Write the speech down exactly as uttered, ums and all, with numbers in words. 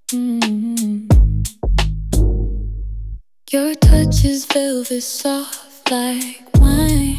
Mm. Your touch is velvet soft like wine.